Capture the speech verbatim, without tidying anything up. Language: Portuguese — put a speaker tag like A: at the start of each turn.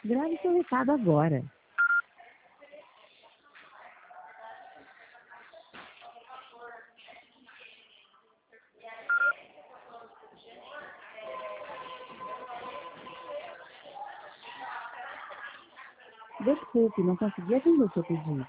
A: Grave seu recado agora. Desculpe, não consegui atender o seu pedido.